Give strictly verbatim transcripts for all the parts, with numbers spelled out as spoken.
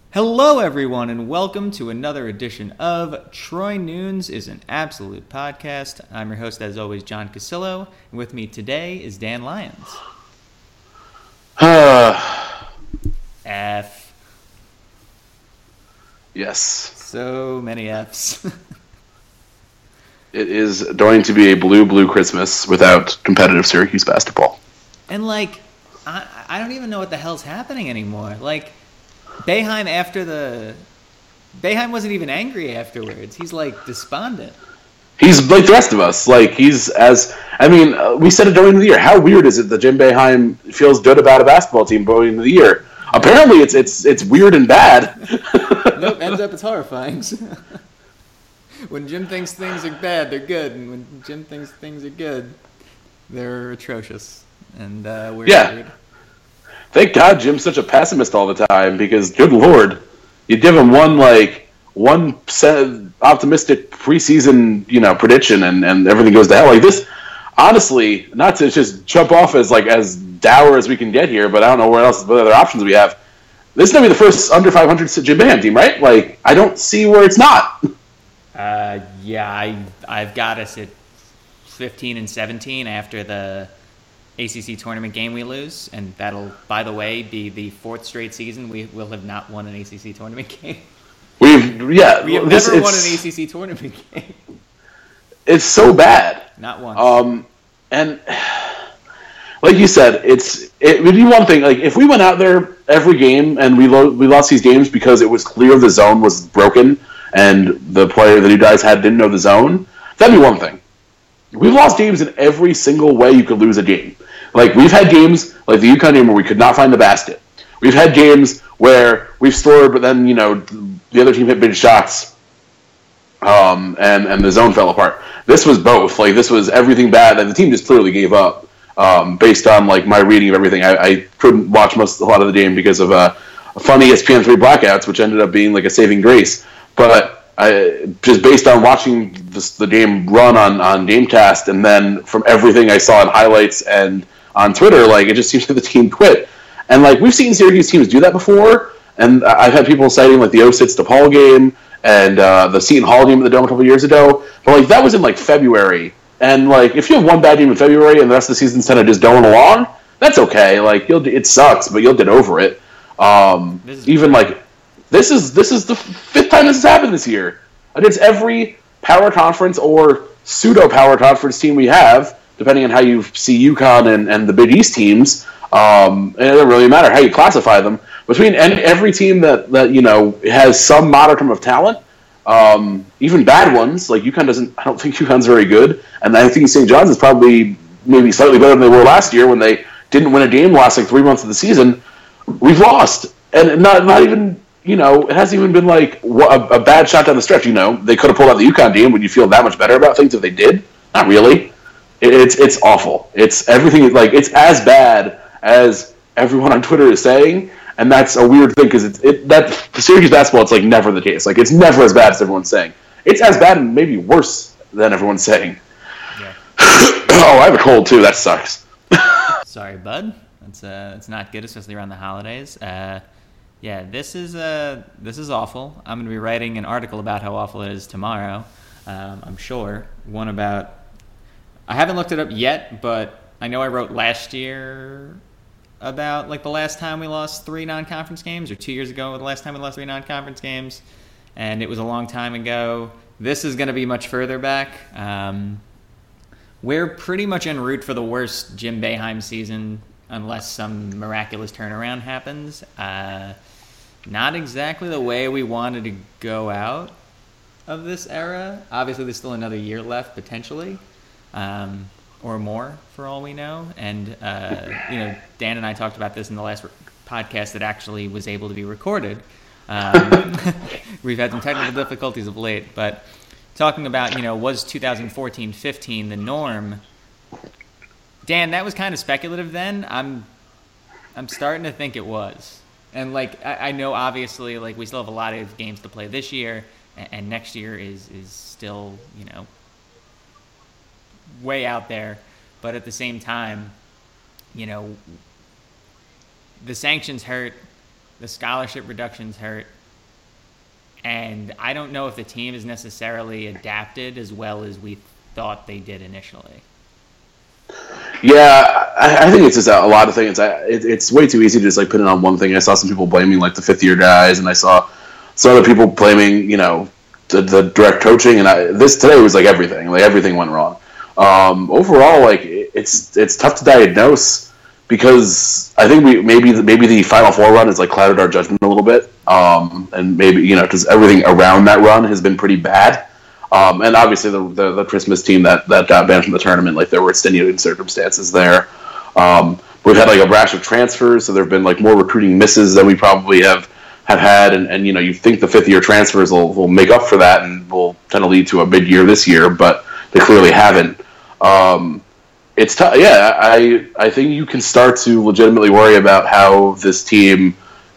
Hello, everyone, and welcome to another edition of Troy Nunes is an Absolute Podcast. I'm your host, as always, John Casillo, and with me today is Dan Lyons. F. Yes. So many Fs. It is going to be a blue, blue Christmas without competitive Syracuse basketball. And, like, I, I don't even know what the hell's happening anymore. Like, Boeheim after the... Boeheim wasn't even angry afterwards. He's, like, despondent. He's like the rest of us. Like, he's as... I mean, uh, we said it going into the year. How weird is it that Jim Boeheim feels good about a basketball team going into the year? Apparently, it's it's it's weird and bad. Nope, ends up it's horrifying. When Jim thinks things are bad, they're good. And when Jim thinks things are good, they're atrocious. And uh, we're yeah. weird. Thank God Jim's such a pessimist all the time, because good Lord, you give him one like one set optimistic preseason, you know, prediction, and, and everything goes to hell. Like this, honestly, not to just jump off as like as dour as we can get here, but I don't know where else, what other options we have. This is gonna be the first under five hundred Jim Boeheim team, right? Like I don't see where it's not. Uh, yeah, I I've got us at fifteen and seventeen after the A C C tournament game we lose, and that'll, by the way, be the fourth straight season we will have not won an A C C tournament game. We've yeah, we have this, never won an A C C tournament game. It's so bad. Not once. Um, and like you said, it's it would be one thing. Like if we went out there every game and we lo- we lost these games because it was clear the zone was broken and the player that you guys had didn't know the zone, that'd be one thing. We've lost games in every single way you could lose a game. Like, we've had games like the UConn game where we could not find the basket. We've had games where we've scored, but then, you know, the other team hit big shots, um, and, and the zone fell apart. This was both. Like, this was everything bad, and the team just clearly gave up, um, based on, like, my reading of everything. I, I couldn't watch most a lot of the game because of uh, funny E S P N three blackouts, which ended up being, like, a saving grace. But I, just based on watching this, the game run on, on GameCast, and then from everything I saw in highlights and on Twitter, like, it just seems like the team quit. And, like, we've seen Syracuse teams do that before, and I've had people citing, like, the oh six DePaul game and uh, the Seton Hall game at the Dome a couple years ago. But, like, that was in, like, February. And, like, if you have one bad game in February and the rest of the season's kind of just going along, that's okay. Like, you'll it sucks, but you'll get over it. Um, even, like, this is this is the fifth time this has happened this year. Against every power conference or pseudo-power conference team we have, depending on how you see UConn and, and the Big East teams, um, and it doesn't really matter how you classify them, between and every team that, that you know has some modicum of talent, um, even bad ones, like UConn doesn't, I don't think UConn's very good, and I think Saint John's is probably maybe slightly better than they were last year when they didn't win a game the last like three months of the season. We've lost, and not not even, you know, it hasn't even been like a, a bad shot down the stretch. You know, they could have pulled out the UConn game. Would you feel that much better about things if they did? Not really. It, it's it's awful. It's everything. Like it's as bad as everyone on Twitter is saying, and that's a weird thing because it's it that for Syracuse basketball, it's like never the case. Like it's never as bad as everyone's saying. It's as bad and maybe worse than everyone's saying. Yeah. Oh, I have a cold too. That sucks. Sorry, bud. That's uh, it's not good, especially around the holidays. Uh. Yeah, this is uh, this is awful. I'm going to be writing an article about how awful it is tomorrow, um, I'm sure. One about... I haven't looked it up yet, but I know I wrote last year about like the last time we lost three non-conference games, or two years ago the last time we lost three non-conference games, and it was a long time ago. This is going to be much further back. Um, we're pretty much en route for the worst Jim Boeheim season, unless some miraculous turnaround happens. Uh, not exactly the way we wanted to go out of this era. Obviously, there's still another year left, potentially, um, or more, for all we know. And, uh, you know, Dan and I talked about this in the last re- podcast that actually was able to be recorded. Um, we've had some technical difficulties of late, but talking about, you know, was twenty fourteen fifteen the norm? Dan, that was kind of speculative then. I'm I'm starting to think it was. And, like, I, I know, obviously, like, we still have a lot of games to play this year, and, and next year is, is still, you know, way out there. But at the same time, you know, the sanctions hurt, the scholarship reductions hurt, and I don't know if the team has necessarily adapted as well as we thought they did initially. Yeah, I, I think it's just a, a lot of things. I, it, it's way too easy to just like put it on one thing. I saw some people blaming like the fifth year guys, and I saw some other people blaming, you know, the, the direct coaching. And I, this today was like everything. Like everything went wrong. Um, overall, like it, it's it's tough to diagnose because I think we maybe maybe the Final Four run has like clouded our judgment a little bit, um, and maybe you know because everything around that run has been pretty bad. Um, and obviously the, the the Christmas team that, that got banned from the tournament, like there were extenuating circumstances there. Um, we've had like a rash of transfers, so there have been like more recruiting misses than we probably have, have had. And, and you know you think the fifth year transfers will, will make up for that and will kind of lead to a mid year this year, but they clearly haven't. Um, it's tough. Yeah, I I think you can start to legitimately worry about how this team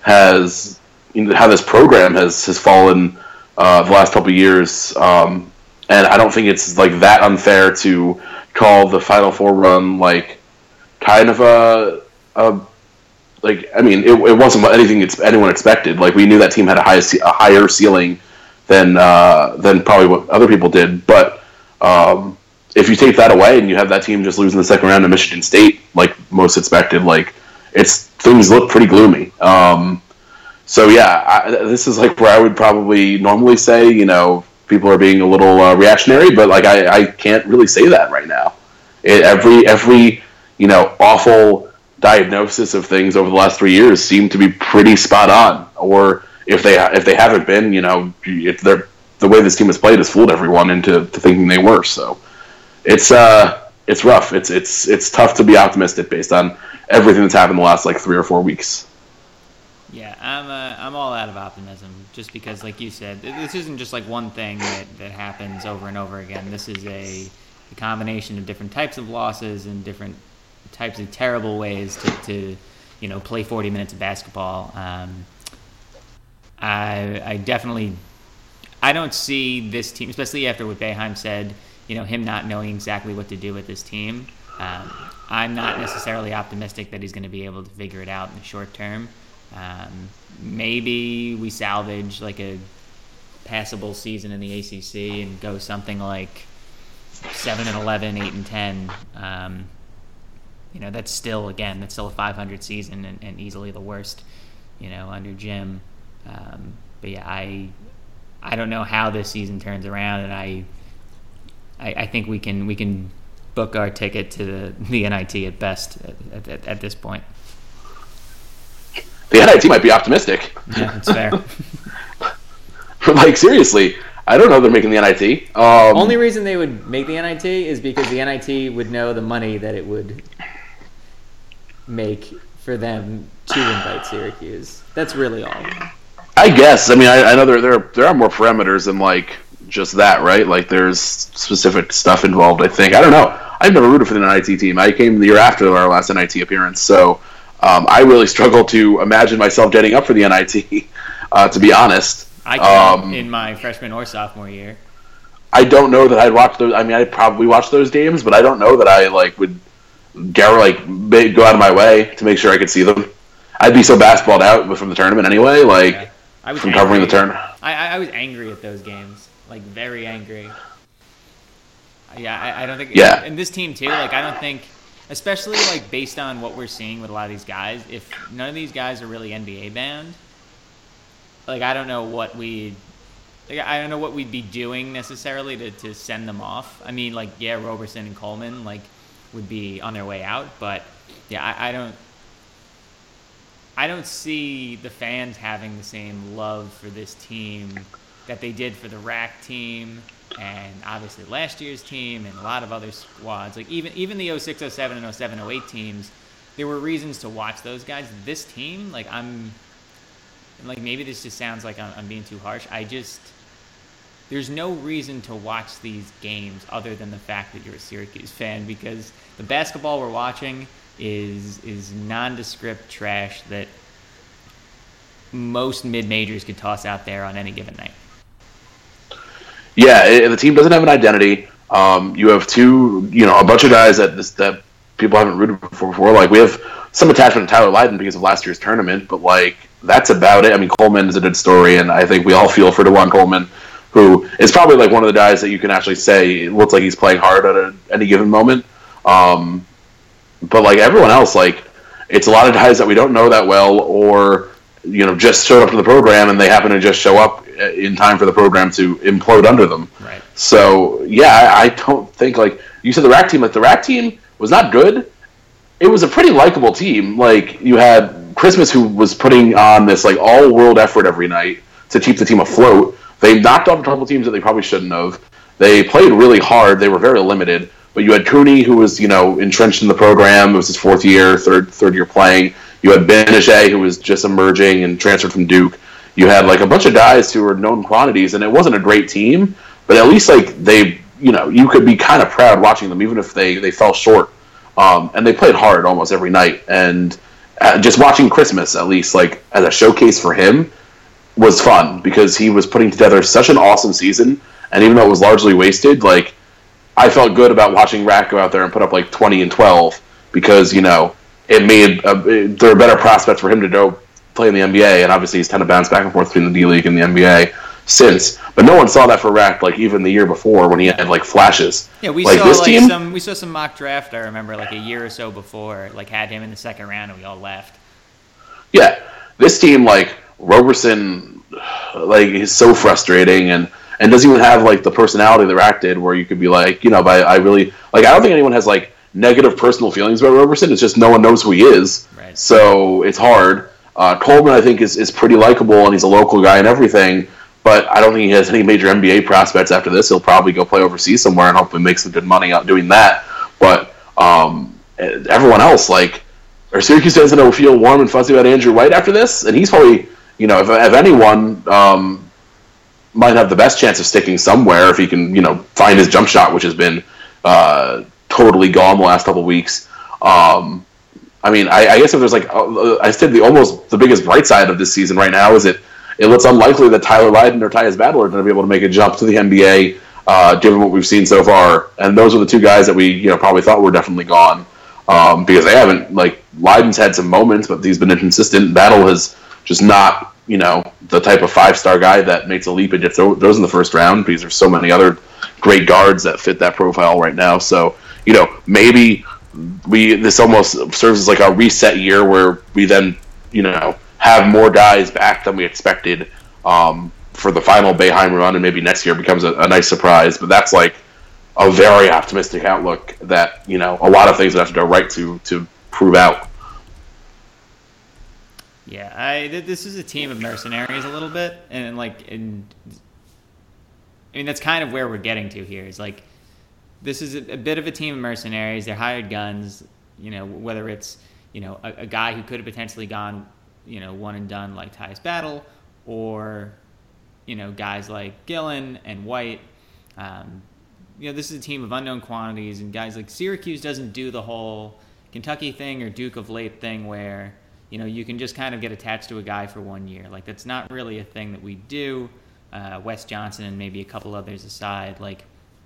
has, you know, how this program has has fallen. Uh, the last couple of years, um, and I don't think it's like that unfair to call the Final Four run like kind of a, a like I mean it, it wasn't anything it's, anyone expected. Like we knew that team had a, high, a higher ceiling than uh, than probably what other people did. But um, if you take that away and you have that team just losing the second round to Michigan State, like most expected, like it's things look pretty gloomy. Um, So yeah, I, this is like where I would probably normally say, you know, people are being a little uh, reactionary, but like I, I can't really say that right now. It, every every you know awful diagnosis of things over the last three years seem to be pretty spot on. Or if they if they haven't been, you know, if they're the way this team has played has fooled everyone into to thinking they were. So it's uh it's rough. It's it's it's tough to be optimistic based on everything that's happened the last like three or four weeks. Yeah, I'm uh, I'm all out of optimism just because, like you said, this isn't just like one thing that, that happens over and over again. This is a, a combination of different types of losses and different types of terrible ways to, to you know, play forty minutes of basketball. Um, I I definitely I don't see this team, especially after what Boeheim said, you know, him not knowing exactly what to do with this team. Um, I'm not necessarily optimistic that he's going to be able to figure it out in the short term. Um, maybe we salvage like a passable season in the A C C and go something like seven and eleven, eight and ten. Um, you know, that's still again, that's still a five hundred season and, and easily the worst, you know, under Jim. Um, but yeah, I I don't know how this season turns around, and I I, I think we can we can book our ticket to the, the N I T at best at, at, at this point. The N I T might be optimistic. Yeah, that's fair. Like, seriously, I don't know they're making the N I T. Um, Only reason they would make the N I T is because the N I T would know the money that it would make for them to invite Syracuse. That's really all. I guess. I mean, I, I know there, there, there are more parameters than, like, just that, right? Like, there's specific stuff involved, I think. I don't know. I've never rooted for the N I T team. I came the year after our last N I T appearance, so... Um, I really struggle to imagine myself getting up for the N I T, uh, to be honest. I can't um, in my freshman or sophomore year. I don't know that I'd watch those. I mean, I'd probably watch those games, but I don't know that I like would gar- like go out of my way to make sure I could see them. I'd be so basketballed out from the tournament anyway, like yeah. I was from angry. covering the tournament. I, I was angry at those games, like very angry. Yeah, I, I don't think. Yeah, and this team too. Like, I don't think. Especially, like, based on what we're seeing with a lot of these guys, if none of these guys are really N B A bound, like, I don't know what we'd, like, I don't know what we'd be doing necessarily to, to send them off. I mean, like, yeah, Roberson and Coleman, like, would be on their way out, but, yeah, I, I don't, I don't see the fans having the same love for this team that they did for the R A C team, and obviously last year's team and a lot of other squads. Like even even the oh six oh seven and oh seven oh eight teams, there were reasons to watch those guys. This team, like I'm, like maybe this just sounds like I'm, I'm being too harsh. I just, there's no reason to watch these games other than the fact that you're a Syracuse fan, because the basketball we're watching is is nondescript trash that most mid-majors could toss out there on any given night. Yeah, it, the team doesn't have an identity. Um, you have two, you know, a bunch of guys that this, that people haven't rooted for before. Like, we have some attachment to Tyler Lydon because of last year's tournament, but, like, that's about it. I mean, Coleman is a good story, and I think we all feel for DeJuan Coleman, who is probably like one of the guys that you can actually say it looks like he's playing hard at a, any given moment. Um, but like everyone else, like it's a lot of guys that we don't know that well, or you know, just showed up to the program and they happen to just show up in time for the program to implode under them. Right. So yeah, I, I don't think like you said the R A C team. Like the R A C team was not good. It was a pretty likable team. Like you had Christmas, who was putting on this like all world effort every night to keep the team afloat. They knocked off a couple teams that they probably shouldn't have. They played really hard. They were very limited. But you had Cooney, who was, you know, entrenched in the program. It was his fourth year, third third year playing. You had Benajay, who was just emerging and transferred from Duke. You had like a bunch of guys who were known quantities, and it wasn't a great team, but at least like they, you know, you could be kind of proud watching them, even if they, they fell short. Um, and they played hard almost every night. And uh, just watching Christmas, at least like as a showcase for him, was fun because he was putting together such an awesome season. And even though it was largely wasted, like I felt good about watching R A C go out there and put up like twenty and twelve because, you know, it made a, it, there are better prospects for him to go play in the N B A, and obviously he's kind of bounced back and forth between the D League and the N B A since. But no one saw that for R A C like even the year before when he had like flashes. Yeah, we like, saw this like team, some we saw some mock draft. I remember like a year or so before, like had him in the second round, and we all laughed. Yeah, this team like Roberson, like is so frustrating and. And doesn't even have like the personality that R A C did, where you could be like, you know, but I really like. I don't think anyone has like negative personal feelings about Roberson. It's just no one knows who he is, right. So it's hard. Uh, Coleman, I think, is is pretty likable, and he's a local guy and everything. But I don't think he has any major N B A prospects after this. He'll probably go play overseas somewhere and hopefully make some good money out doing that. But um, everyone else, like, are Syracuse fans going to feel warm and fuzzy about Andrew White after this? And he's probably, you know, if, if anyone. Um, might have the best chance of sticking somewhere if he can, you know, find his jump shot, which has been uh, totally gone the last couple of weeks. Um, I mean, I, I guess if there's like, uh, I said the almost the biggest bright side of this season right now is it it looks unlikely that Tyler Lydon or Tyus Battle are going to be able to make a jump to the N B A, uh, given what we've seen so far. And those are the two guys that we, you know, probably thought were definitely gone um, because they haven't. Like Lydon's had some moments, but he's been inconsistent. Battle has just not. You know, the type of five-star guy that makes a leap and gets those in the first round because there's so many other great guards that fit that profile right now. So, you know, maybe we this almost serves as like a reset year where we then, you know, have more guys back than we expected um, for the final Boeheim run, and maybe next year becomes a, a nice surprise. But that's like a very optimistic outlook that, you know, a lot of things would have to go right to to prove out. Yeah, I this is a team of mercenaries a little bit, and like, and I mean that's kind of where we're getting to here. Is like, this is a, a bit of a team of mercenaries. They're hired guns. You know, whether it's you know a, a guy who could have potentially gone, you know, one and done like Tyus Battle, or you know guys like Gillen and White. Um, you know, this is a team of unknown quantities, and guys like Syracuse doesn't do the whole Kentucky thing or Duke of late thing where. You know, you can just kind of get attached to a guy for one year. Like, that's not really a thing that we do. Uh, Wes Johnson and maybe a couple others aside, like,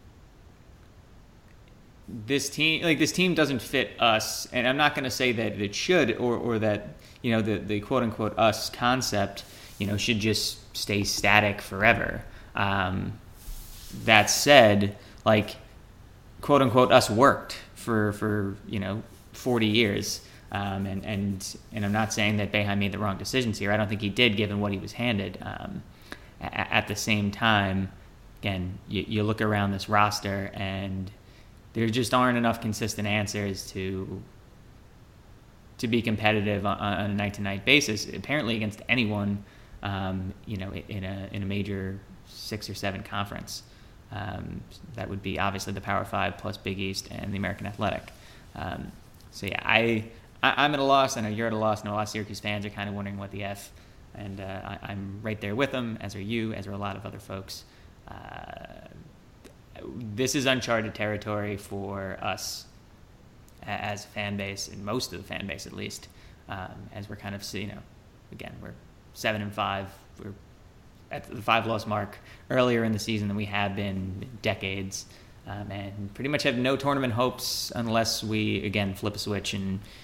this team, like, this team doesn't fit us. And I'm not going to say that it should or, or that, you know, the, the quote-unquote us concept, you know, should just stay static forever. Um, that said, like, quote-unquote us worked for, for you know, forty years. Um, and, and and I'm not saying that Boeheim made the wrong decisions here. I don't think he did, given what he was handed. Um, at, at the same time, again, you, you look around this roster, and there just aren't enough consistent answers to to be competitive on, on a night-to-night basis. Apparently, against anyone, um, you know, in a in a major six or seven conference, um, that would be obviously the Power Five plus Big East and the American Athletic. Um, so yeah, I. I'm at a loss. I know you're at a loss. I know a lot of Syracuse fans are kind of wondering what the F, and uh, I, I'm right there with them, as are you, as are a lot of other folks. Uh, this is uncharted territory for us as a fan base, and most of the fan base at least, um, as we're kind of, you know, again, we're seven and five. We're at the five-loss mark earlier in the season than we have been in decades, um, and pretty much have no tournament hopes unless we, again, flip a switch and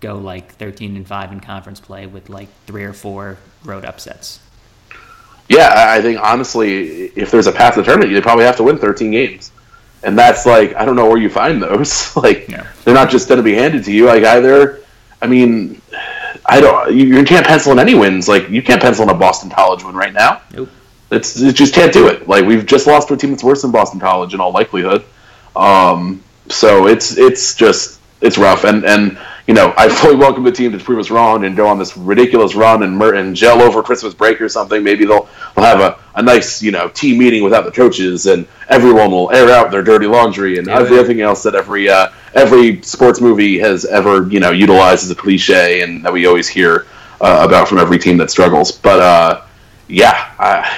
go like thirteen and five in conference play with like three or four road upsets. Yeah, I think honestly, if there's a path to the tournament, they probably have to win thirteen games, and that's like I don't know where you find those. like yeah. They're not just going to be handed to you. Like either, I mean, I don't. You, you can't pencil in any wins. Like you can't pencil in a Boston College win right now. Nope. It's it just can't do it. Like we've just lost to a team that's worse than Boston College in all likelihood. Um, so it's it's just it's rough, and and you know I fully welcome the team to prove us wrong and go on this ridiculous run and and gel over Christmas break or something. Maybe they'll they'll have a, a nice you know team meeting without the coaches, and everyone will air out their dirty laundry and yeah, everything else that every uh, every sports movie has ever you know utilized as a cliche and that we always hear uh, about from every team that struggles. But uh, yeah, I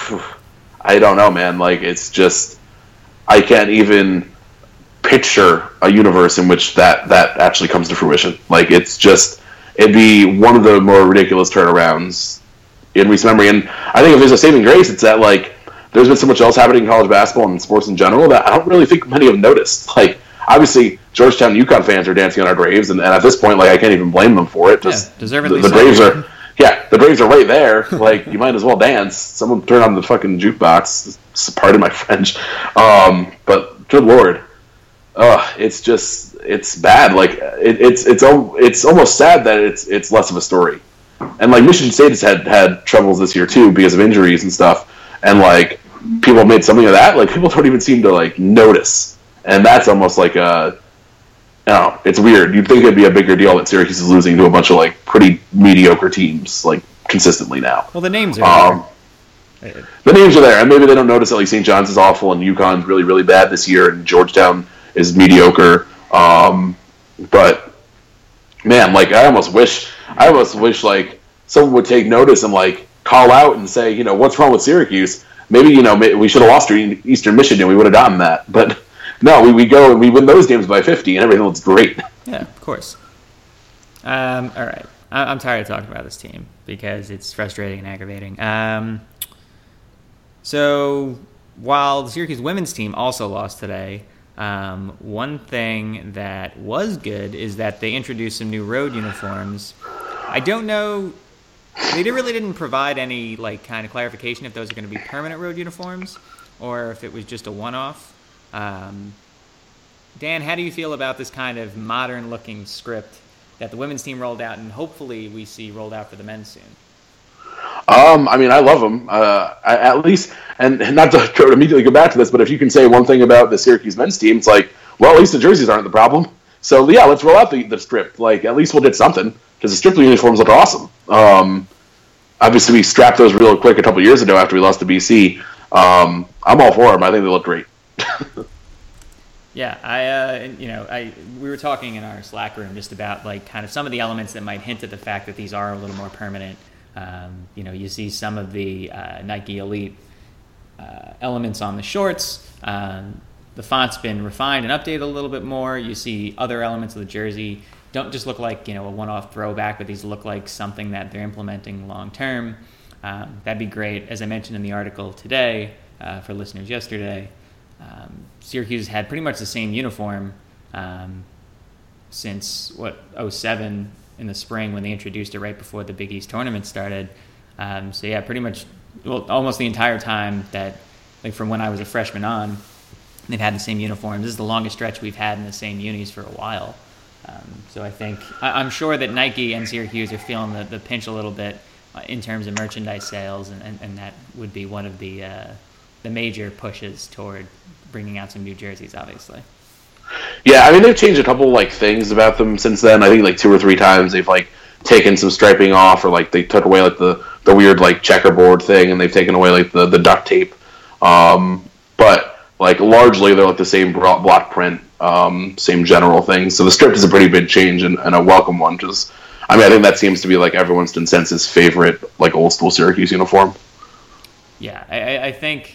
I don't know, man. Like it's just I can't even picture a universe in which that, that actually comes to fruition. Like it's just it'd be one of the more ridiculous turnarounds in recent memory. And I think if there's a saving grace, it's that like there's been so much else happening in college basketball and sports in general that I don't really think many have noticed. Like obviously Georgetown and UConn fans are dancing on our graves, and, and at this point, like I can't even blame them for it. Just yeah, deservedly the, the Braves are yeah, the Braves are right there. Like you might as well dance. Someone turn on the fucking jukebox. Pardon my French. Um, but good Lord. Uh, it's just it's bad. Like it, it's it's it's almost sad that it's it's less of a story. And like Michigan State has had had troubles this year too because of injuries and stuff. And like people made something of that. Like people don't even seem to like notice. And that's almost like a I don't know, it's weird. You'd think it'd be a bigger deal that Syracuse is losing to a bunch of like pretty mediocre teams like consistently now. Well, the names are um, there. The names are there, and maybe they don't notice that like Saint John's is awful and UConn's really really bad this year, and Georgetown is mediocre. Um, but man, like I almost wish, I almost wish like someone would take notice and like call out and say, you know, what's wrong with Syracuse? Maybe you know we should have lost to Eastern Michigan. We would have gotten that, but no, we, we go and we win those games by fifty, and everything looks great. Yeah, of course. Um, all right, I, I'm tired of talking about this team because it's frustrating and aggravating. Um, so while the Syracuse women's team also lost today. Um, one thing that was good is that they introduced some new road uniforms. I don't know, they really didn't provide any like kind of clarification if those are going to be permanent road uniforms or if it was just a one-off. Um, Dan, how do you feel about this kind of modern-looking script that the women's team rolled out and hopefully we see rolled out for the men's soon? Um, I mean, I love them. Uh, at least, and not to immediately go back to this, but if you can say one thing about the Syracuse men's team, it's like, well, at least the jerseys aren't the problem. So yeah, let's roll out the, the strip. Like, at least we'll get something because the strip uniforms look awesome. Um, obviously, we strapped those real quick a couple years ago after we lost to B C. Um, I'm all for them. I think they look great. Yeah, I, uh, you know, I we were talking in our Slack room just about like kind of some of the elements that might hint at the fact that these are a little more permanent. Um, you know, you see some of the uh, Nike Elite uh, elements on the shorts. Um, the font's been refined and updated a little bit more. You see other elements of the jersey don't just look like, you know, a one-off throwback, but these look like something that they're implementing long-term. Um, that'd be great. As I mentioned in the article today, uh, for listeners yesterday, um, Syracuse had pretty much the same uniform um, since, what, oh seven in the spring when they introduced it right before the Big East tournament started. Um, so yeah, pretty much, well, almost the entire time that, like from when I was a freshman on, they've had the same uniforms. This is the longest stretch we've had in the same unis for a while. Um, so I think, I, I'm sure that Nike and Syracuse are feeling the, the pinch a little bit uh, in terms of merchandise sales, and, and, and that would be one of the uh, the major pushes toward bringing out some new jerseys, obviously. Yeah, I mean, they've changed a couple, like, things about them since then. I think, like, two or three times they've, like, taken some striping off, or, like, they took away, like, the, the weird, like, checkerboard thing, and they've taken away, like, the, the duct tape. Um, but, like, largely they're, like, the same block print, um, same general thing. So the strip is a pretty big change and, and a welcome one, because, I mean, I think that seems to be, like, everyone's consensus favorite, like, old-school Syracuse uniform. Yeah, I, I think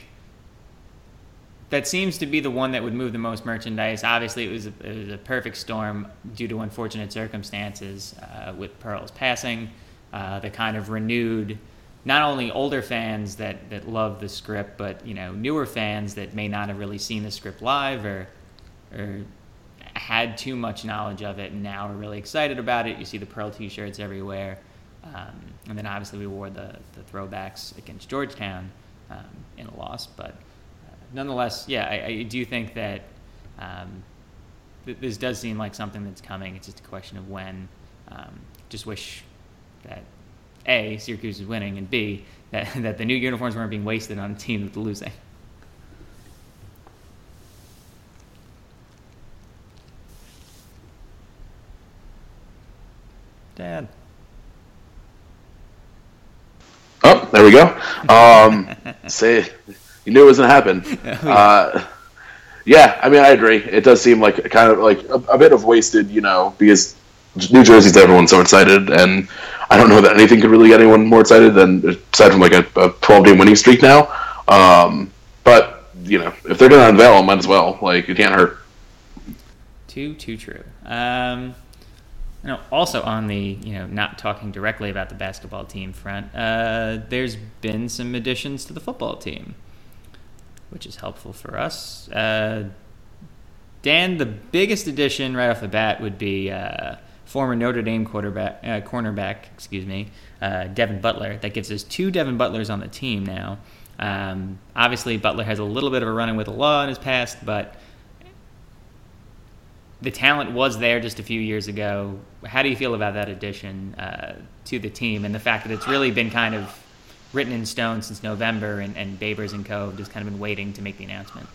that seems to be the one that would move the most merchandise. Obviously, it was a, it was a perfect storm due to unfortunate circumstances uh, with Pearl's passing. Uh, that kind of renewed not only older fans that, that love the script, but you know newer fans that may not have really seen the script live or or had too much knowledge of it and now are really excited about it. You see the Pearl T-shirts everywhere. Um, and then obviously we wore the, the throwbacks against Georgetown um, in a loss. But uh, nonetheless, yeah, I, I do think that um, th- this does seem like something that's coming. It's just a question of when. Um, just wish that, A, Syracuse is winning, and B, that, that the new uniforms weren't being wasted on a team that's losing. Dad. Oh, there we go. Um, say, you knew it was going to happen. Oh, yeah. Uh, yeah, I mean, I agree. It does seem like kind of like a, a bit of wasted, you know, because New Jersey's everyone's so excited, and I don't know that anything could really get anyone more excited than aside from like a, a twelve-game winning streak now. Um, but you know, if they're going to unveil them, might as well. Like, it can't hurt. Too, too true. Um, you know, also on the, you know, not talking directly about the basketball team front, uh, there's been some additions to the football team, which is helpful for us. Uh, Dan, the biggest addition right off the bat would be uh, former Notre Dame quarterback, uh, cornerback, excuse me, uh, Devin Butler. That gives us two Devin Butlers on the team now. Um, obviously, Butler has a little bit of a run-in with the law in his past, but the talent was there just a few years ago. How do you feel about that addition uh, to the team and the fact that it's really been kind of written in stone since November, and, and Babers and Co. have just kind of been waiting to make the announcement?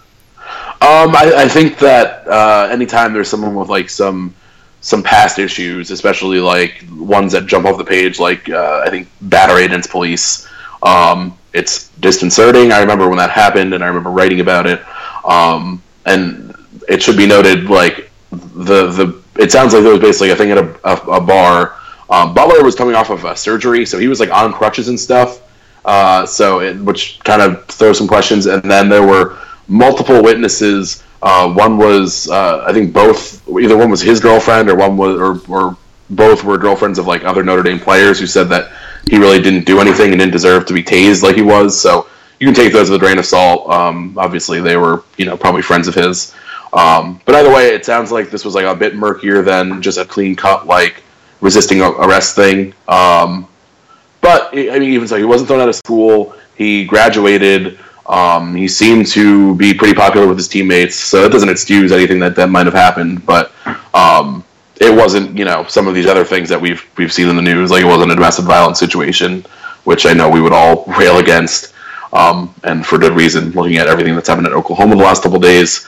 Um, I, I think that uh, anytime there's someone with like some some past issues, especially like ones that jump off the page, like uh, I think battery against police, um, it's disconcerting. I remember when that happened, and I remember writing about it. Um, and it should be noted, like the the it sounds like there was basically a thing at a, a, a bar. Um, Butler was coming off of a surgery, so he was like on crutches and stuff. Uh, so it, which kind of throws some questions. And then there were multiple witnesses. Uh, one was, uh, I think, both. Either one was his girlfriend, or one was, or, or both were girlfriends of like other Notre Dame players who said that he really didn't do anything and didn't deserve to be tased like he was. So you can take those with a grain of salt. Um, obviously, they were, you know, probably friends of his. Um, but either way, it sounds like this was like a bit murkier than just a clean cut like resisting arrest thing. Um, but I mean, even so, he wasn't thrown out of school. He graduated. Um, he seemed to be pretty popular with his teammates, so that doesn't excuse anything that, that might have happened. But um, it wasn't, you know, some of these other things that we've we've seen in the news. Like, it wasn't a domestic violence situation, which I know we would all rail against, um, and for good reason. Looking at everything that's happened in Oklahoma the last couple of days.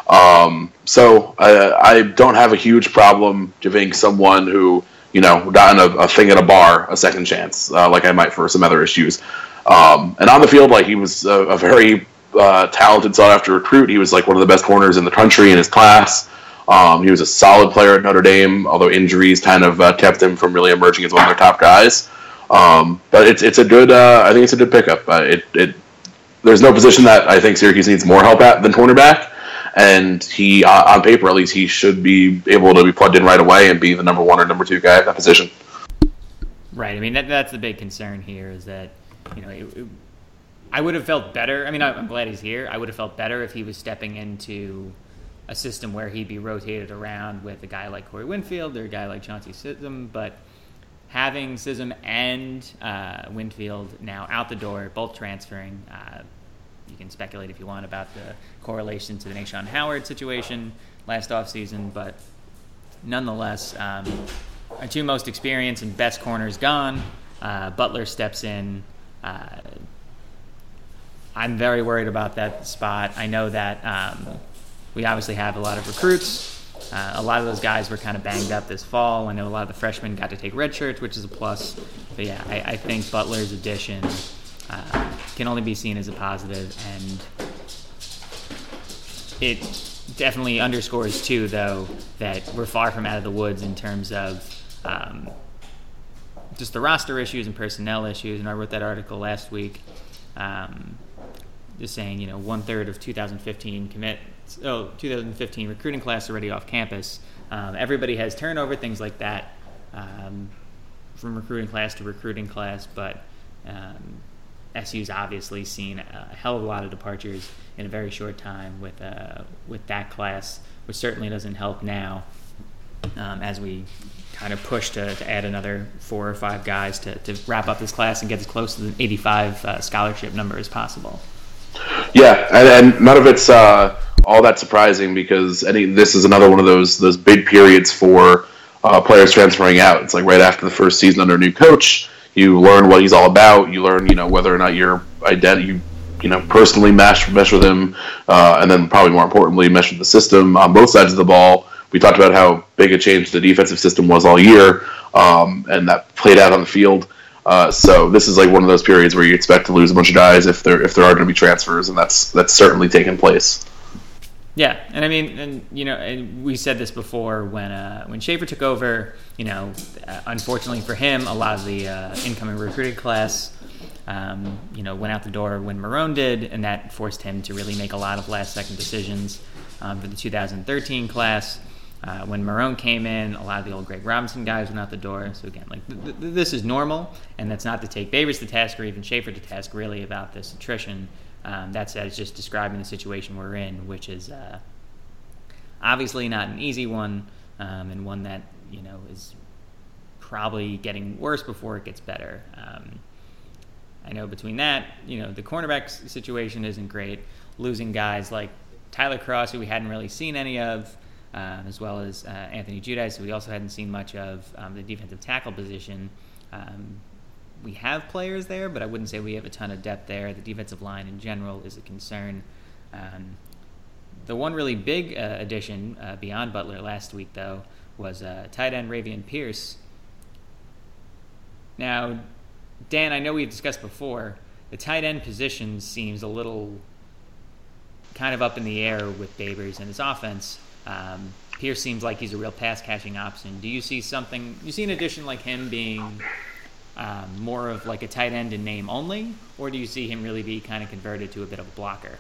Um, so I, I don't have a huge problem giving someone who, you know, got in a, a thing at a bar a second chance, uh, like I might for some other issues. Um, and on the field, like, he was a, a very uh, talented, sought-after recruit. He was like one of the best corners in the country in his class. Um, he was a solid player at Notre Dame, although injuries kind of uh, kept him from really emerging as one of their top guys. Um, but it's it's a good, uh, I think it's a good pickup. Uh, it it there's no position that I think Syracuse needs more help at than cornerback. And he, uh, on paper at least, he should be able to be plugged in right away and be the number one or number two guy at that position. Right. I mean, that, that's the big concern here is that, you know, it, it, I would have felt better. I mean, I'm glad he's here. I would have felt better if he was stepping into a system where he'd be rotated around with a guy like Corey Winfield or a guy like Chauncey Sism. But having Sism and uh, Winfield now out the door, both transferring, uh, you can speculate if you want about the correlation to the Nahshon Howard situation last offseason, but nonetheless, um, our two most experienced and best corners gone. Uh, Butler steps in. Uh, I'm very worried about that spot. I know that um, we obviously have a lot of recruits. Uh, a lot of those guys were kind of banged up this fall. I know a lot of the freshmen got to take red shirts, which is a plus. But yeah, I, I think Butler's addition Uh, can only be seen as a positive, and it definitely underscores too, though, that we're far from out of the woods in terms of um, just the roster issues and personnel issues. And I wrote that article last week, um, just saying, you know, one third of two thousand fifteen commit, oh, two thousand fifteen recruiting class already off campus. Um, everybody has turnover, things like that, um, from recruiting class to recruiting class, but um, S U's obviously seen a hell of a lot of departures in a very short time with uh, with that class which certainly doesn't help now um, as we kind of push to, to add another four or five guys to, to wrap up this class and get as close to the eighty-five uh, scholarship number as possible. Yeah, and, and none of it's uh, all that surprising because any this is another one of those those big periods for uh, players transferring out. It's like right after the first season under a new coach, you learn what he's all about. You learn, you know, whether or not your identity, you, you know, personally mesh mesh with him, uh, and then probably more importantly, mesh with the system on both sides of the ball. We talked about how big a change the defensive system was all year, um, and that played out on the field. Uh, so this is like one of those periods where you expect to lose a bunch of guys if there if there are going to be transfers, and that's that's certainly taken place. Yeah, and I mean, and you know, and we said this before when uh, when Schaefer took over. You know, uh, unfortunately for him, a lot of the uh, incoming recruiting class, um, you know, went out the door when Marone did, and that forced him to really make a lot of last-second decisions um, for the two thousand thirteen class. Uh, when Marone came in, a lot of the old Greg Robinson guys went out the door. So again, like th- th- this is normal, and that's not to take Babers to task or even Schaefer to task really about this attrition. Um, that said, it's just describing the situation we're in, which is uh, obviously not an easy one, um, and one that you know is probably getting worse before it gets better. Um, I know between that, you know, the cornerback situation isn't great. Losing guys like Tyler Cross, who we hadn't really seen any of. Um, as well as uh, Anthony Giudice, who we also hadn't seen much of, um, the defensive tackle position. Um, we have players there, but I wouldn't say we have a ton of depth there. The defensive line in general is a concern. Um, the one really big uh, addition uh, beyond Butler last week, though, was uh, tight end Ravian Pierce. Now, Dan, I know we've discussed before, the tight end position seems a little kind of up in the air with Babers and his offense. Um, Pierce seems like he's a real pass-catching option. Do you see something? Do you see an addition like him being um, more of like a tight end in name only, or do you see him really be kind of converted to a bit of a blocker?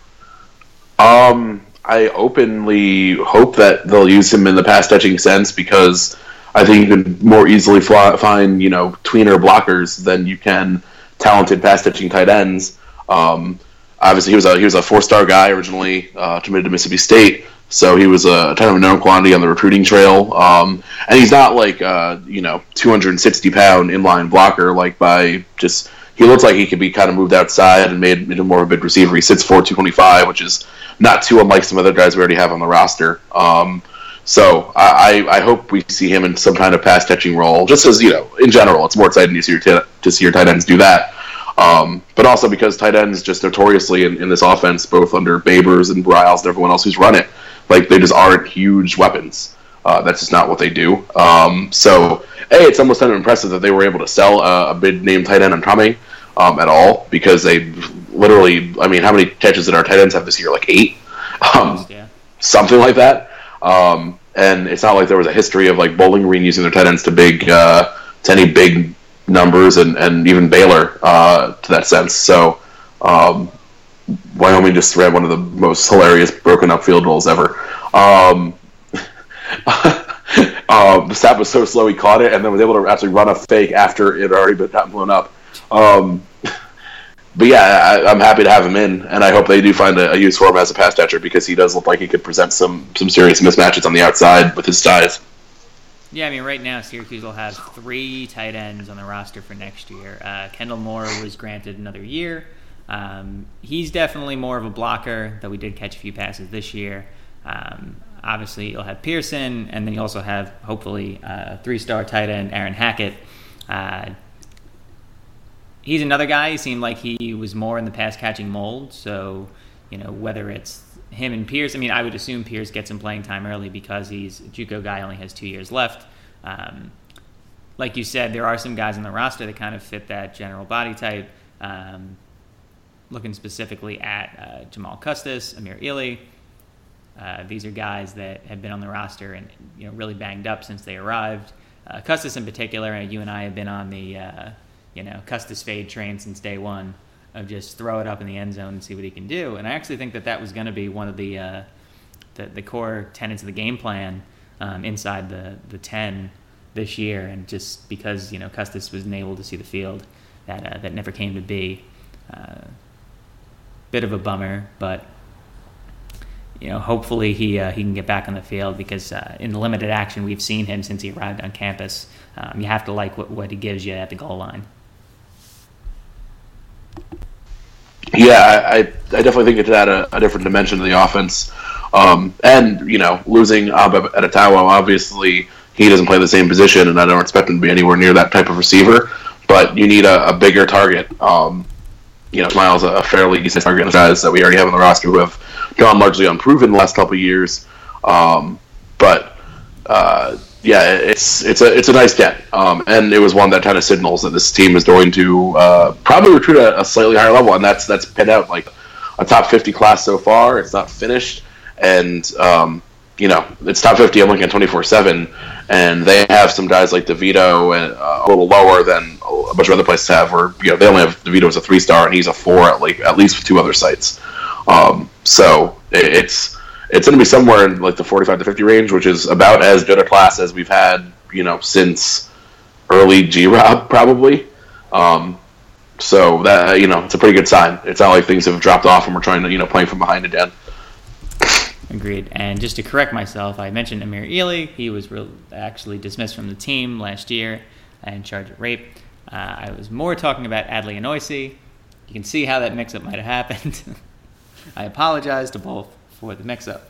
Um, I openly hope that they'll use him in the pass-catching sense because I think you can more easily fly, find you know tweener blockers than you can talented pass-catching tight ends. Um, obviously, he was a he was a four-star guy originally, uh, committed to Mississippi State. So he was a kind of a known quantity on the recruiting trail, um, and he's not like uh, you know two hundred sixty pound inline blocker. Like by just he looks like he could be kind of moved outside and made into more of a big receiver. He sits four two twenty five, which is not too unlike some other guys we already have on the roster. Um, so I, I hope we see him in some kind of pass catching role. Just as you know, in general, it's more exciting to see your t- to see your tight ends do that. Um, but also because tight ends just notoriously in, in this offense, both under Babers and Briles and everyone else who's run it. Like, they just aren't huge weapons. Uh, that's just not what they do. Um, so, A, it's almost kind of impressive that they were able to sell a, a big-name tight end on Tommy um, at all, because they literally, I mean, how many catches did our tight ends have this year? Like eight? Um, yeah. Something like that. Um, and it's not like there was a history of, like, Bowling Green using their tight ends to big, uh, to any big numbers, and, and even Baylor uh, to that sense. So, um Wyoming just ran one of the most hilarious broken up field goals ever. Um, um, the snap was so slow he caught it and then was able to actually run a fake after it had already been gotten blown up. Um, but yeah, I, I'm happy to have him in, and I hope they do find a, a use for him as a pass catcher because he does look like he could present some some serious mismatches on the outside with his size. Yeah, I mean, right now Syracuse will have three tight ends on the roster for next year. Uh, Kendall Moore was granted another year. Um, he's definitely more of a blocker, though we did catch a few passes this year. Um, obviously, you'll have Pearson, and then you also have, hopefully, uh, three-star tight end Aaron Hackett. Uh, he's another guy. He seemed like he was more in the pass-catching mold, so, you know, whether it's him and Pierce, I mean, I would assume Pierce gets some playing time early because he's a JUCO guy, only has two years left. Um, like you said, there are some guys on the roster that kind of fit that general body type. Um, looking specifically at uh, Jamal Custis, Amir Ely. Uh, these are guys that have been on the roster and you know really banged up since they arrived. Uh, Custis in particular, uh, you and I have been on the uh, you know Custis fade train since day one of just throw it up in the end zone and see what he can do. And I actually think that that was going to be one of the, uh, the the core tenets of the game plan um, inside the the ten this year. And just because you know Custis wasn't able to see the field, that uh, that never came to be. Uh, bit of a bummer, but you know, hopefully he uh, he can get back on the field because uh, in the limited action we've seen him since he arrived on campus, um, you have to like what, what he gives you at the goal line. Yeah, I, I definitely think it's at a, a different dimension of the offense. Um, and, you know, losing Abba Adetawa, obviously he doesn't play the same position, and I don't expect him to be anywhere near that type of receiver. But you need a, a bigger target. Um, you know, Miles a fairly decent target guys that we already have on the roster who have gone largely unproven the last couple of years. Um, but uh, yeah, it's it's a it's a nice get, um, and it was one that kind of signals that this team is going to uh, probably recruit at a slightly higher level, and that's that's pinned out like a top fifty class so far. It's not finished, and um, you know it's top fifty. I'm looking at twenty-four seven, and they have some guys like DeVito and uh, a little lower than a bunch of other places have. Where you know they only have DeVito as a three star, and he's a four at like at least with two other sites. Um, so it, it's. It's going to be somewhere in like the forty-five to fifty range, which is about as good a class as we've had, you know, since early G-Rob probably. Um, so that you know, it's a pretty good sign. It's not like things have dropped off and we're trying to you know playing from behind again. Agreed. And just to correct myself, I mentioned Amir Ely. He was real, actually dismissed from the team last year in charge of rape. Uh, I was more talking about Adley Anoisi. You can see how that mix-up might have happened. I apologize to both for the mix-up.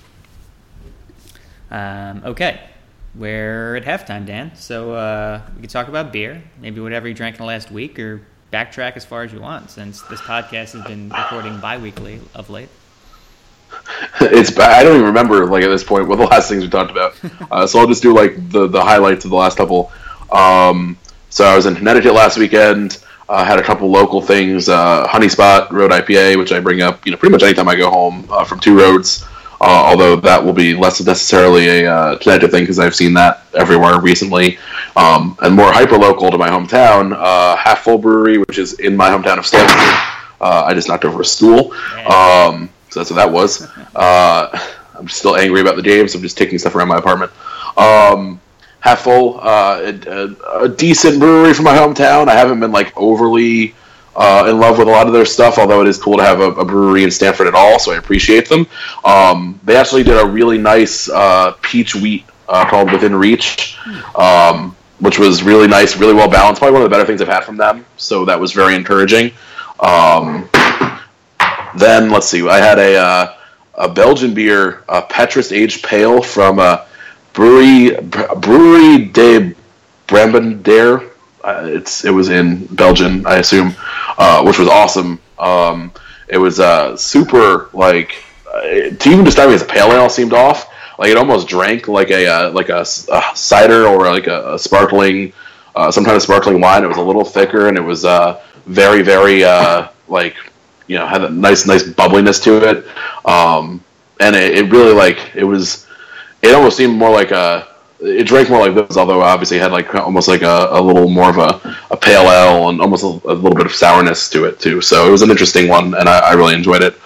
Um, okay, we're at halftime, Dan. So uh, we can talk about beer, maybe whatever you drank in the last week, or backtrack as far as you want, since this podcast has been recording bi-weekly of late. It's I don't even remember like at this point what the last things we talked about. Uh, so I'll just do like the, the highlights of the last couple. Um, so I was in Connecticut last weekend. Uh, had a couple local things, uh, Honey Spot Road I P A, which I bring up, you know, pretty much anytime I go home uh, from Two Roads. Uh, although that will be less necessarily a uh, Connecticut thing because I've seen that everywhere recently. Um, and more hyper local to my hometown, uh, Half Full Brewery, which is in my hometown of Stamford. Uh, I just knocked over a stool, um, so that's what that was. Uh, I'm still angry about the James. I'm just taking stuff around my apartment. Um, Half Full, uh, a, a decent brewery from my hometown. I haven't been like overly uh, in love with a lot of their stuff, although it is cool to have a, a brewery in Stamford at all, so I appreciate them. Um, they actually did a really nice uh, peach wheat uh, called Within Reach, um, which was really nice, really well balanced. Probably one of the better things I've had from them, so that was very encouraging. Um, then, let's see, I had a, uh, a Belgian beer, a Petrus Aged Pale from a Brewery Brewery de Brabandere. Uh, it's it was in Belgium, I assume, uh, which was awesome. Um, it was uh, super like uh, to even describe it as a pale ale seemed off. Like it almost drank like a uh, like a, a cider or like a, a sparkling, uh, some kind of sparkling wine. It was a little thicker and it was uh, very very uh, like you know had a nice nice bubbliness to it, um, and it, it really like it was. It almost seemed more like a. It drank more like this, although obviously it had like almost like a, a little more of a, a pale ale and almost a, a little bit of sourness to it too. So it was an interesting one, and I, I really enjoyed it.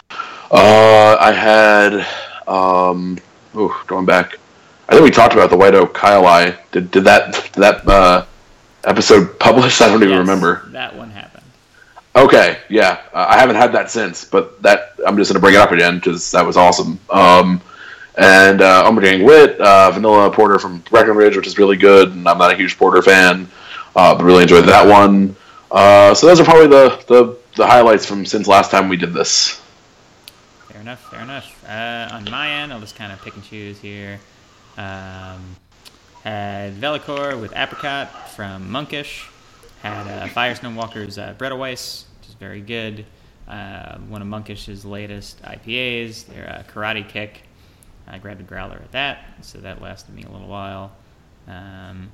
Uh, I had, um, ooh, going back, I think we talked about the White Oak Kyle I. Did did that did that uh, episode publish? I don't even yes, remember. That one happened. Okay, yeah, uh, I haven't had that since, but that I'm just gonna bring it up again because that was awesome. Um, And uh, Ommegang Wit, uh, Vanilla Porter from Breckenridge, which is really good, and I'm not a huge Porter fan, uh, but really enjoyed that one. Uh, so those are probably the, the, the highlights from since last time we did this. Fair enough, fair enough. Uh, on my end, I'll just kind of pick and choose here. Um, had Velicor with Apricot from Monkish. Had uh, Firestone Walker's uh, Bredoweiss, which is very good. Uh, one of Monkish's latest I P As, their uh, Karate Kick. I grabbed a growler at that, so that lasted me a little while. Um,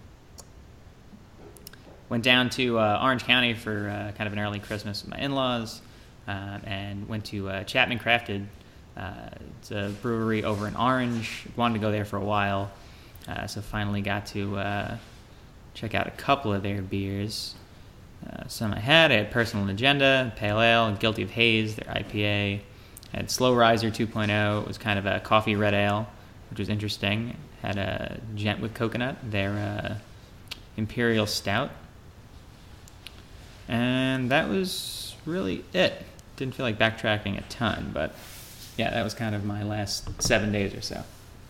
went down to uh, Orange County for uh, kind of an early Christmas with my in-laws, uh, and went to uh, Chapman Crafted. Uh, it's a brewery over in Orange. Wanted to go there for a while, uh, so finally got to uh, check out a couple of their beers. Uh, some I had. I had Personal Agenda, Pale Ale, and Guilty of Haze, their I P A. Had Slow Riser two point oh. It was kind of a coffee red ale, which was interesting. Had a Gent with Coconut, their uh, Imperial Stout. And that was really it. Didn't feel like backtracking a ton, but yeah, that was kind of my last seven days or so.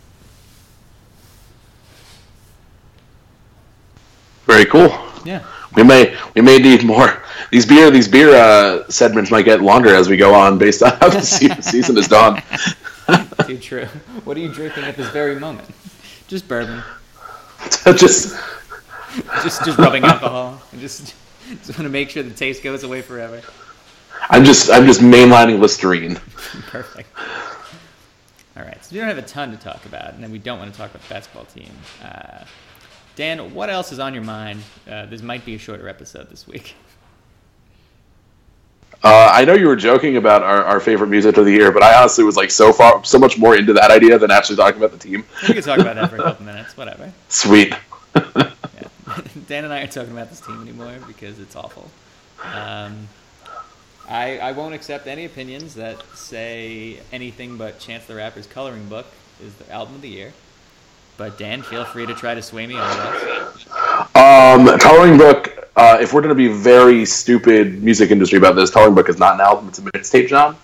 Very cool. Yeah. We may we may need more. These beer these beer uh, segments might get longer as we go on, based on how the se- season is done. Too true. What are you drinking at this very moment? Just bourbon. just just just rubbing alcohol. I just just want to make sure the taste goes away forever. I'm just I'm just mainlining Listerine. Perfect. All right, so we don't have a ton to talk about, and then we don't want to talk about the basketball team. Uh, Dan, what else is on your mind? Uh, this might be a shorter episode this week. Uh, I know you were joking about our, our favorite music of the year, but I honestly was like so far, so much more into that idea than actually talking about the team. We could talk about that for a couple minutes, whatever. Sweet. Yeah. Dan and I aren't talking about this team anymore because it's awful. Um, I I won't accept any opinions that say anything but Chance the Rapper's Coloring Book is the album of the year. But Dan, feel free to try to sway me otherwise. Um, Coloring Book. Uh, if we're going to be very stupid music industry about this, Coloring Book is not an album; it's a mixtape, John.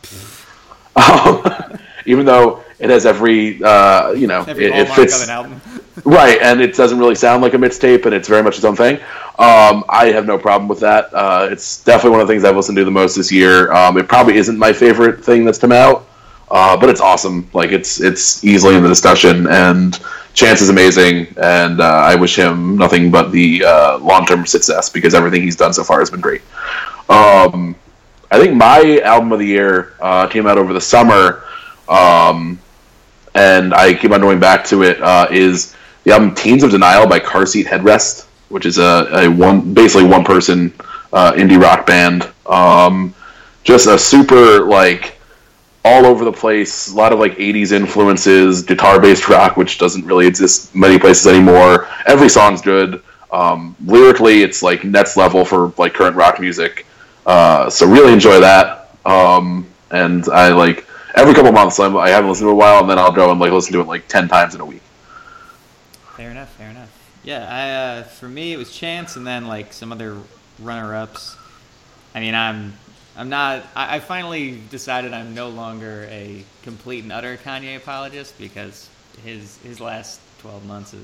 Um, even though it has every, uh, you know, every it, it hallmark fits of an album. right, and it doesn't really sound like a mixtape, and it's very much its own thing. Um, I have no problem with that. Uh, it's definitely one of the things I've listened to the most this year. Um, it probably isn't my favorite thing that's come out, uh, but it's awesome. Like it's it's easily in the discussion, and Chance is amazing, and uh, I wish him nothing but the uh, long-term success because everything he's done so far has been great. Um, I think my album of the year uh, came out over the summer, um, and I keep on going back to it. Uh, is the album "Teens of Denial" by Car Seat Headrest, which is a, a one basically one-person uh, indie rock band. Um, just a super like. all over the place, a lot of like eighties influences, guitar-based rock, which doesn't really exist many places anymore. Every song's good. Um, lyrically, it's like next level for like current rock music. Uh, so really enjoy that. Um, and I like every couple months I I haven't listened to it in a while, and then I'll go and like listen to it like ten times in a week. Fair enough. Fair enough. Yeah. I uh, for me it was Chance, and then like some other runner-ups. I mean, I'm. I'm not. I, I finally decided I'm no longer a complete and utter Kanye apologist because his his last twelve months of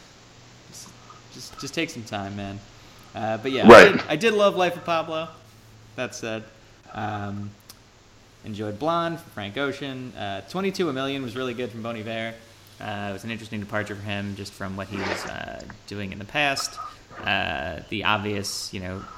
just just, just take some time, man. Uh, but yeah, right. I, did, I did love Life of Pablo. That said, um, enjoyed Blonde from Frank Ocean. Uh, twenty-two a Million was really good from Bon Iver. Uh, it was an interesting departure for him, just from what he was uh, doing in the past. Uh, the obvious, you know.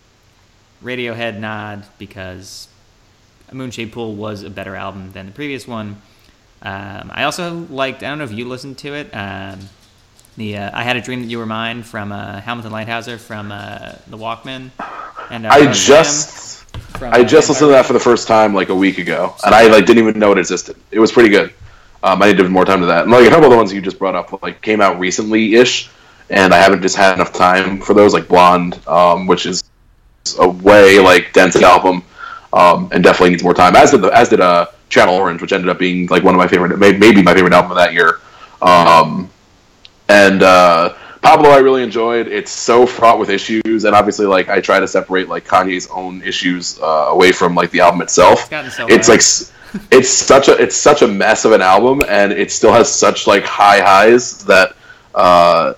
Radiohead nod because Moonshade Pool was a better album than the previous one. Um, I also liked, I don't know if you listened to it, um, the uh, I Had a Dream That You Were Mine from uh, Hamilton Lighthouser from uh, the Walkman. And uh, I just from, I uh, just listened to that for the first time like a week ago, and I like didn't even know it existed. It was pretty good. Um, I need to give more time to that. And like a couple of the ones you just brought up like came out recently-ish, and I haven't just had enough time for those, like Blonde, um, which is a way like dense album, um, and definitely needs more time. As did the, as did uh, Channel Orange, which ended up being like one of my favorite, maybe my favorite album of that year. Um, and uh, Pablo, I really enjoyed. It's so fraught with issues, and obviously, like I try to separate like Kanye's own issues uh, away from like the album itself. It's, so it's like it's such a it's such a mess of an album, and it still has such like high highs that uh,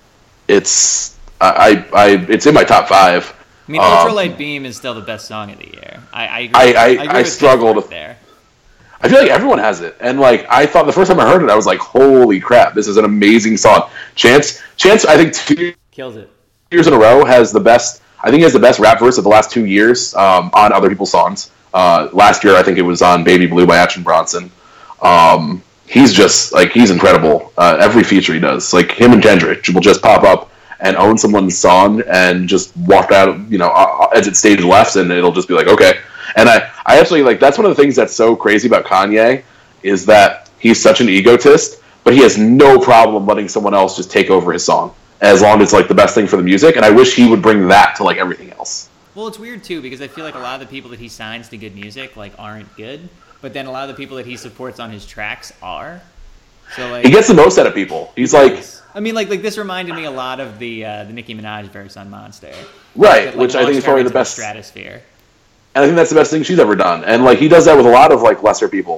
it's I, I I it's in my top five. I mean, Ultralight um, Beam is still the best song of the year. I I agree, I, I, I, agree I with struggled there. I feel like everyone has it, and like I thought the first time I heard it, I was like, "Holy crap, this is an amazing song!" Chance, Chance, I think two kills it years in a row has the best. I think he has the best rap verse of the last two years um, on other people's songs. Uh, last year, I think it was on "Baby Blue" by Action Bronson. Um, he's just like he's incredible. Uh, every feature he does, like him and Kendrick, will just pop up and own someone's song and just walk out, you know, exit stage left, and it'll just be like, okay. And I, I actually, like, that's one of the things that's so crazy about Kanye, is that he's such an egotist, but he has no problem letting someone else just take over his song, as long as it's, like, the best thing for the music, and I wish he would bring that to, like, everything else. Well, it's weird, too, because I feel like a lot of the people that he signs to good music, like, aren't good, but then a lot of the people that he supports on his tracks are. So, like, he gets the most out of people. He's like... I mean, like, like this reminded me a lot of the uh, the Nicki Minaj verse on Monster. Right, that, like, which I think is probably the best... Stratosphere. And I think that's the best thing she's ever done. And, like, he does that with a lot of, like, lesser people.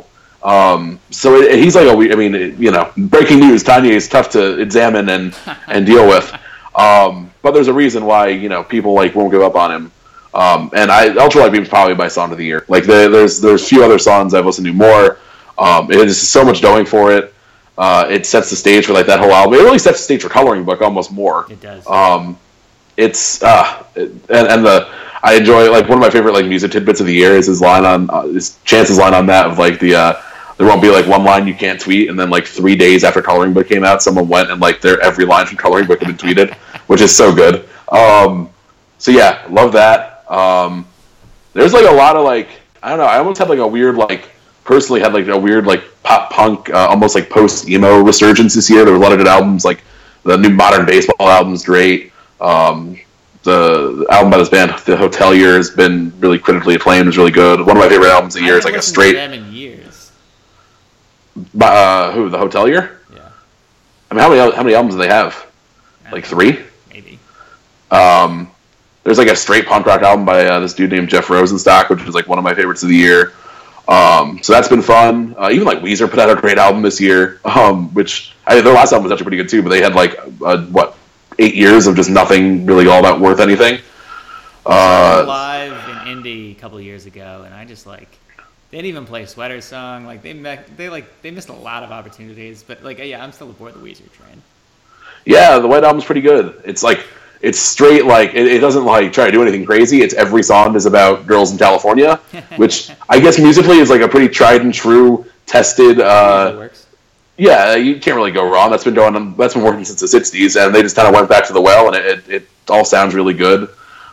Um, so it, he's like a we- I mean, it, you know, breaking news. Kanye is tough to examine and and deal with. Um, but there's a reason why you know people like won't give up on him. Um, and I Ultralight Beam is probably my song of the year. Like the, there's there's few other songs I've listened to more. Um, it is so much going for it. Uh, it sets the stage for like that whole album. It really sets the stage for Coloring Book almost more. It does. Um, it's uh, it, and and the I enjoy like one of my favorite like music tidbits of the year is his line on uh, his Chance's line on that of like the uh, there won't be like one line you can't tweet, and then like three days after Coloring Book came out, someone went and like their every line from Coloring Book had been tweeted, which is so good. Um, so yeah, love that. Um, there's like a lot of like I don't know. I almost had like a weird like personally had like a weird like pop punk, uh, almost like post emo resurgence this year. There were a lot of good albums. Like the new Modern Baseball album's great. Um, the, the album by this band, The Hotelier, has been really critically acclaimed. It's really good. One of my favorite albums of the year is like a straight. To them in years. Uh, who? The Hotelier? Yeah. I mean, how many how many albums do they have? Like three? Maybe. Um, there's like a straight punk rock album by uh, this dude named Jeff Rosenstock, which was like one of my favorites of the year. Um, so that's been fun. Uh, even like Weezer put out a great album this year, um, which I, their last album was actually pretty good too. But they had like uh, what eight years of just nothing really all that worth anything. Uh, live in Indy a couple of years ago, and I just like they didn't even play Sweater Song. Like they met, they like they missed a lot of opportunities. But like yeah, I'm still aboard the Weezer train. Yeah, the White Album's pretty good. It's like it's straight like it, it doesn't like try to do anything crazy. It's every song is about girls in California, which I guess musically is like a pretty tried and true, tested. Uh, it works. Yeah, you can't really go wrong. That's been going on. That's been working since the sixties, and they just kind of went back to the well, and it, it, it all sounds really good.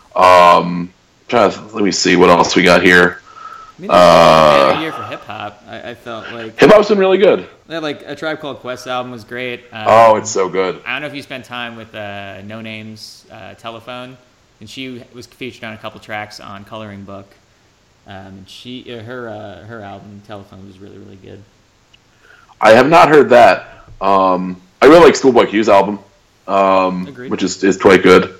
Um, trying to, let me see what else we got here. I mean, uh, every year for hip hop, I, I felt like hip hop's been really good. They had, like A Tribe Called Quest album was great. Um, oh, it's so good. I don't know if you spent time with uh, No Name's uh, Telephone, and she was featured on a couple tracks on Coloring Book. Um, and she uh, her uh, her album Telephone was really really good. I have not heard that. Um, I really like Schoolboy Q's album, um, which is is quite good.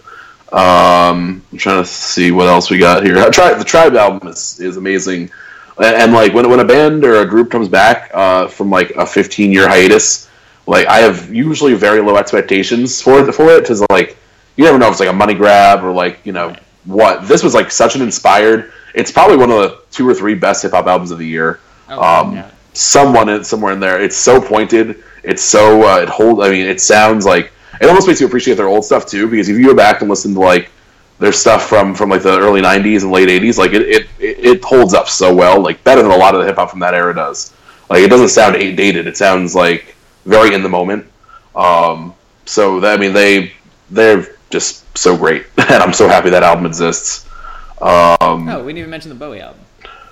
Um, I'm trying to see what else we got here. Tribe, the Tribe album is, is amazing, and, and like when when a band or a group comes back uh, from like a fifteen year hiatus, like I have usually very low expectations for it for it because like you never know if it's like a money grab or like you know what. This was like such an inspired. It's probably one of the two or three best hip hop albums of the year. Oh, um, yeah. Someone in somewhere in there. It's so pointed. It's so uh, it holds. I mean, it sounds like. It almost makes you appreciate their old stuff too, because if you go back and listen to like their stuff from, from like the early nineties and late eighties, like it, it it holds up so well, like better than a lot of the hip hop from that era does. Like it doesn't sound dated; it sounds like very in the moment. Um, so that, I mean, they they're just so great, and I'm so happy that album exists. Um, oh, we didn't even mention the Bowie album.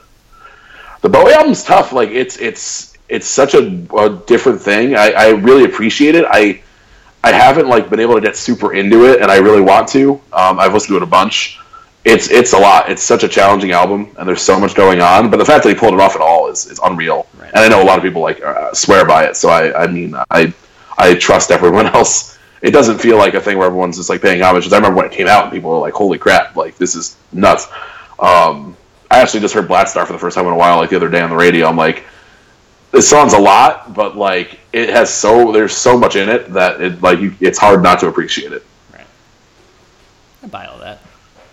The Bowie album's tough. Like it's it's it's such a, a different thing. I, I really appreciate it. I. I haven't like been able to get super into it, and I really want to. Um, I've listened to it a bunch. It's it's a lot. It's such a challenging album, and there's so much going on. But the fact that he pulled it off at all is, is unreal. Right. And I know a lot of people like uh, swear by it. So I, I mean I I trust everyone else. It doesn't feel like a thing where everyone's just like paying homage. Because I remember when it came out, and people were like, "Holy crap! Like this is nuts." Um, I actually just heard Blackstar for the first time in a while, like the other day on the radio. I'm like, this song's a lot, but like it has so there's so much in it that it like you, it's hard not to appreciate it. Right. I buy all that.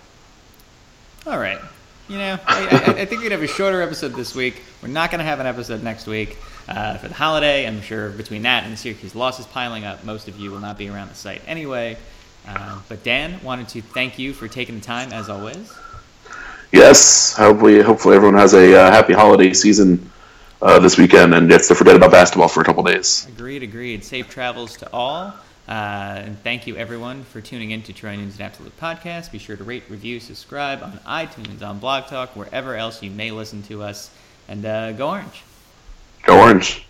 All right. You know, I, I, I think we'd have a shorter episode this week. We're not going to have an episode next week uh, for the holiday. I'm sure between that and the Syracuse losses piling up, most of you will not be around the site anyway. Uh, but Dan, wanted to thank you for taking the time as always. Yes. Hopefully, hopefully everyone has a uh, happy holiday season. Uh, this weekend and gets to forget about basketball for a couple days. Agreed, agreed. Safe travels to all. Uh, and thank you, everyone, for tuning in to Troy News and Absolute Podcast. Be sure to rate, review, subscribe on iTunes, on Blog Talk, wherever else you may listen to us. And uh, go Orange. Go Orange.